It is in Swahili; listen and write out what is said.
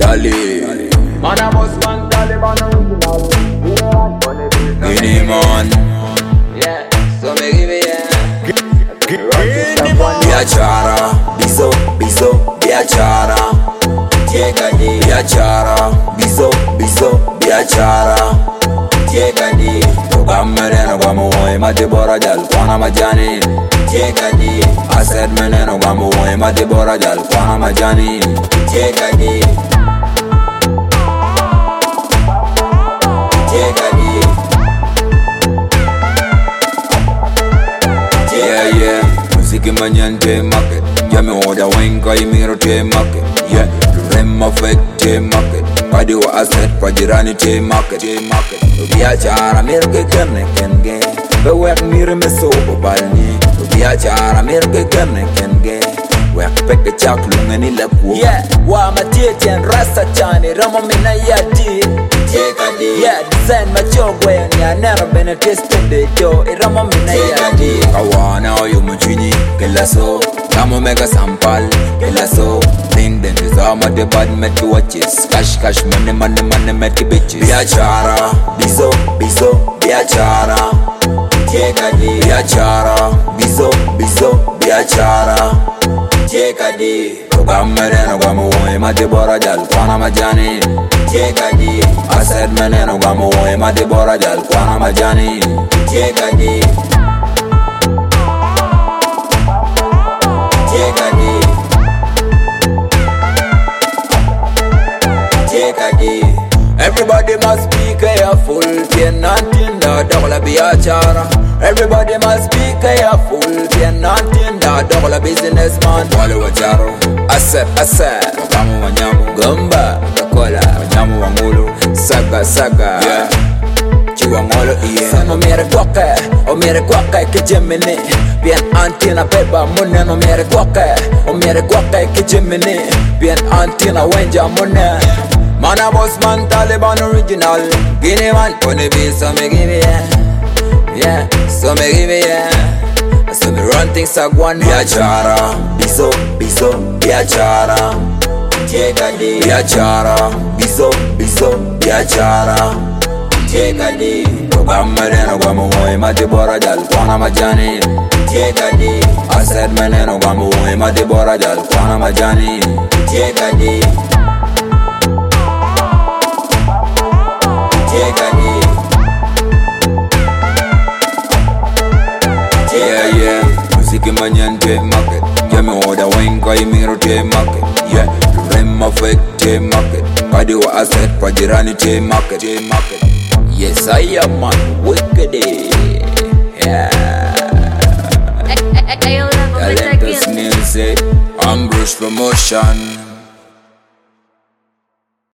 Dali. Man a boss man, Taliban original. Guinea man. Yeah, so me give it, yeah. Biachara, bizo, bizo, biachara. Tiekadi, Biachara, bizo, bizo, biachara. tiekadi, Ugamereno gamuwe matibora jal kwana majani. tiekadi, I said meneno gamuwe matibora jal kwana majani. tiekadi, tiekadi. Yeah, yeah. Musiki manyante market. Jami oda wenga imiro te market. Yeah. Rema fake te market. Kadi wa asset kwa jirani te market. Biachara mirke kene kenge. Bewek mire meso obalni. Biachara mirke kene kenge. Wek peke chak lungeni leku. Yeah, wa matien rasta chani ramo mina yadi. Tiekadi, yeah, design machogwe ni anero bene tested jo. Ramo mina yadi. Kawana oyo mchini kelaso. Kamo mega sampal kelaso. Ding ding zama de bad meti watches. Cash money meti bitches. Biachara, bizo, bizo, biachara. Tiekadi, Biachara, bizo, bizo, biachara. tiekadi, Ugamereno gamuwe matibora jal kwana majani. tiekadi, I said meneno gamuwe matibora jal kwana majani. tiekadi, tiekadi, tiekadi. Everybody must be careful. Tienantinda dola biachara. Everybody must be careful. Tienantinda dola businessman. Wale wacharo. Asset, Wakamu wanyamu. gomba, kola, Wanyamu wangulu. saga. Yeah. Chiwangolo iye. Sano mere kwake kijemini. Bien antina beba mune no mere kwake kijemini. Bien antina wenja mune. Man a boss man, Taliban original. Guinea man, wanna be so me give it, yeah, so me give it, yeah. So me run things like one. Biachara, bizo, bizo, biachara. Tiekadi, Biachara, bizo, bizo, biachara. tiekadi, Ugamereno gamuwe matibora jal kwana majani. tiekadi, I said meneno gamuwe matibora jal kwana majani. tiekadi, tiekadi. Yeah, yeah. Musiki manyante market. Jami oda wenga imiro te market. Yeah. Rema fake te market. Kadi wa asset kwa jirani te market. Yes, I am man, wicked. Yeah. Talentless music. Ambush promotion.